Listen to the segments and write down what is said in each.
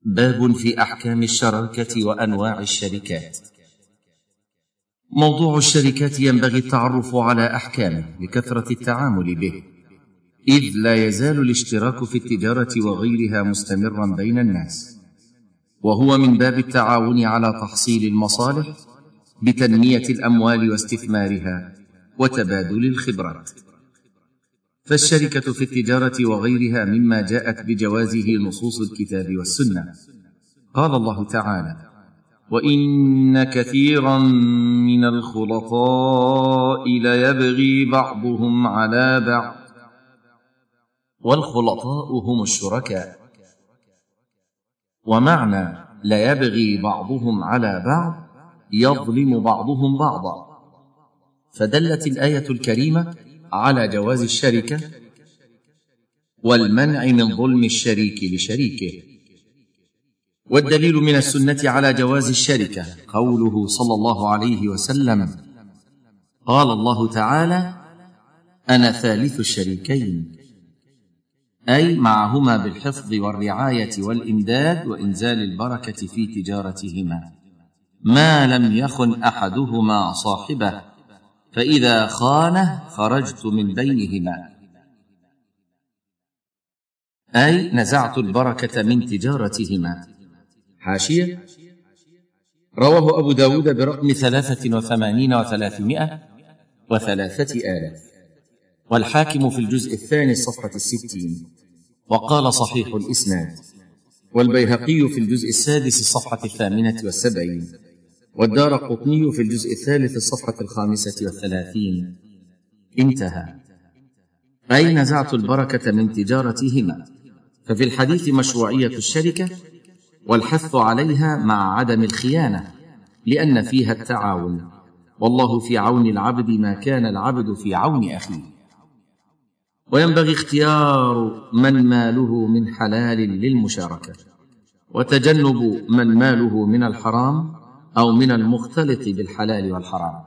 باب في أحكام الشراكة وأنواع الشركات. موضوع الشركات ينبغي التعرف على أحكامه لكثرة التعامل به، إذ لا يزال الاشتراك في التجارة وغيرها مستمرا بين الناس، وهو من باب التعاون على تحصيل المصالح بتنمية الأموال واستثمارها وتبادل الخبرات. فالشركة في التجارة وغيرها مما جاءت بجوازه نصوص الكتاب والسنة. قال الله تعالى: وإن كثيرا من الخلطاء ليبغي بعضهم على بعض. والخلطاء هم الشركاء. ومعنى ليبغي بعضهم على بعض يظلم بعضهم بعضا، فدلت الآية الكريمة على جواز الشركة والمنع من ظلم الشريك لشريكه. والدليل من السنة على جواز الشركة قوله صلى الله عليه وسلم: قال الله تعالى: أنا ثالث الشريكين، أي معهما بالحفظ والرعاية والإمداد وإنزال البركة في تجارتهما، ما لم يخن أحدهما صاحبه، فإذا خانه خرجت من بينهما، أي نزعت البركة من تجارتهما. حاشية: رواه أبو داود برقم 83,303، والحاكم في الجزء الثاني الصفحة 60، وقال صحيح الإسناد، والبيهقي في الجزء السادس الصفحة 78، والدارقطني في الجزء الثالث الصفحة 35. انتهى. أي نزعت البركة من تجارتهما. ففي الحديث مشروعية الشركة والحث عليها مع عدم الخيانة، لأن فيها التعاون، والله في عون العبد ما كان العبد في عون أخيه. وينبغي اختيار من ماله من حلال للمشاركة، وتجنب من ماله من الحرام أو من المختلط بالحلال والحرام.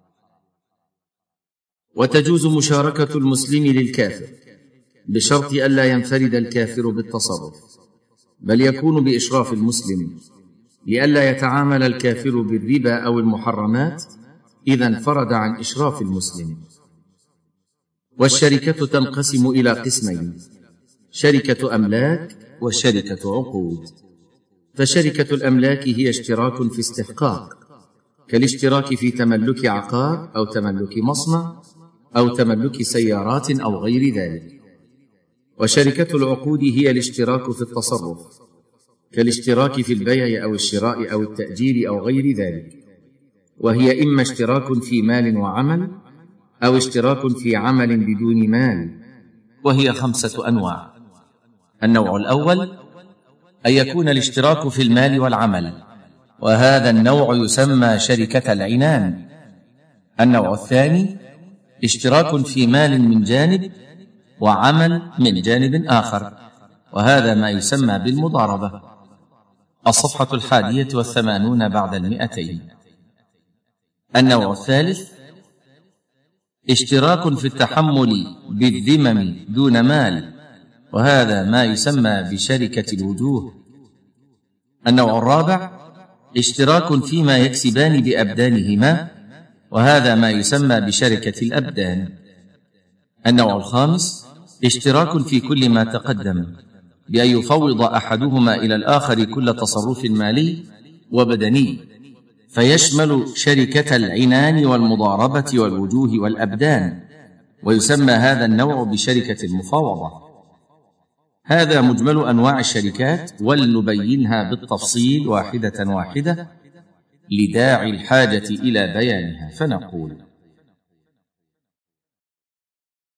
وتجوز مشاركة المسلم للكافر بشرط ألا ينفرد الكافر بالتصرف، بل يكون بإشراف المسلم، لئلا يتعامل الكافر بالربا أو المحرمات إذا انفرد عن إشراف المسلم. والشركة تنقسم إلى قسمين: شركة أملاك وشركة عقود. فشركة الأملاك هي اشتراك في استحقاق، كالاشتراك في تملك عقار أو تملك مصنع أو تملك سيارات أو غير ذلك. وشركة العقود هي الاشتراك في التصرف، كالاشتراك في البيع أو الشراء أو التأجير أو غير ذلك، وهي إما اشتراك في مال وعمل أو اشتراك في عمل بدون مال، وهي 5 أنواع. النوع الأول أن يكون الاشتراك في المال والعمل، وهذا النوع يسمى شركة العنان. النوع الثاني اشتراك في مال من جانب وعمل من جانب آخر، وهذا ما يسمى بالمضاربة. الصفحة 81 بعد 200. النوع الثالث اشتراك في التحمل بالذمم دون مال، وهذا ما يسمى بشركة الوجوه. النوع الرابع اشتراك فيما يكسبان بأبدانهما، وهذا ما يسمى بشركة الأبدان. النوع الخامس اشتراك في كل ما تقدم، بأن يفوض أحدهما إلى الآخر كل تصرف مالي وبدني، فيشمل شركة العنان والمضاربة والوجوه والأبدان، ويسمى هذا النوع بشركة المفاوضة. هذا مجمل أنواع الشركات، ولنبينها بالتفصيل واحدة واحدة لداعي الحاجة إلى بيانها. فنقول: